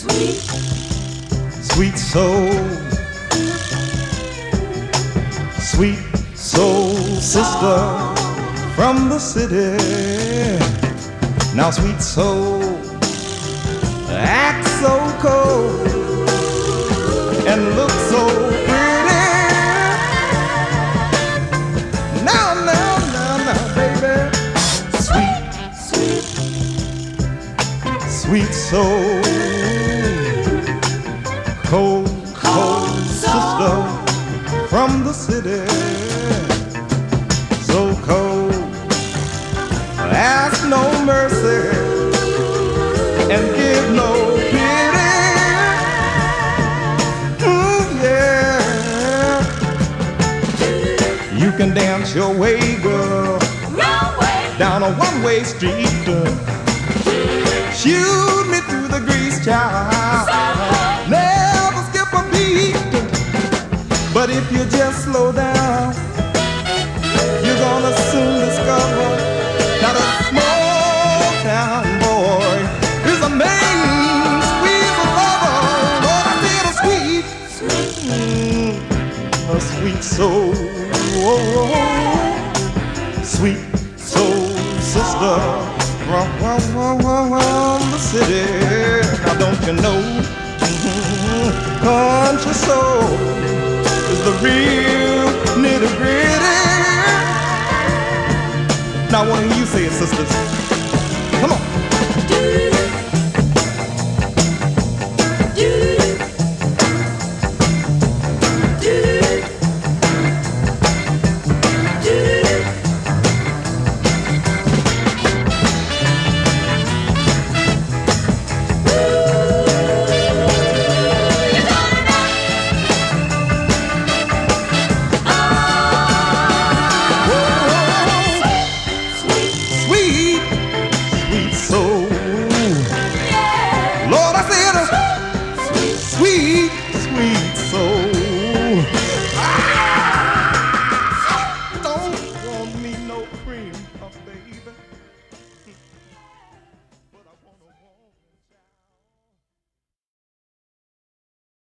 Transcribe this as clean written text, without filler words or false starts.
Sweet soul, sweet soul sister from the city. Now sweet soul, act so cold and look so pretty. Now, baby. Sweet soul, cold sister from the city. So cold, ask no mercy and give no pity. Yeah. You can dance your way, girl, down a one-way street. Shoot me through the grease, child. Never skip a beat. But if you just slow down, you're gonna soon discover that a small town boy is a main squeeze of lover. Lord, I said a sweet soul, sweet soul sister from the city. Now don't you know, country soul is the real nitty-gritty. Now why don't you say it, sisters?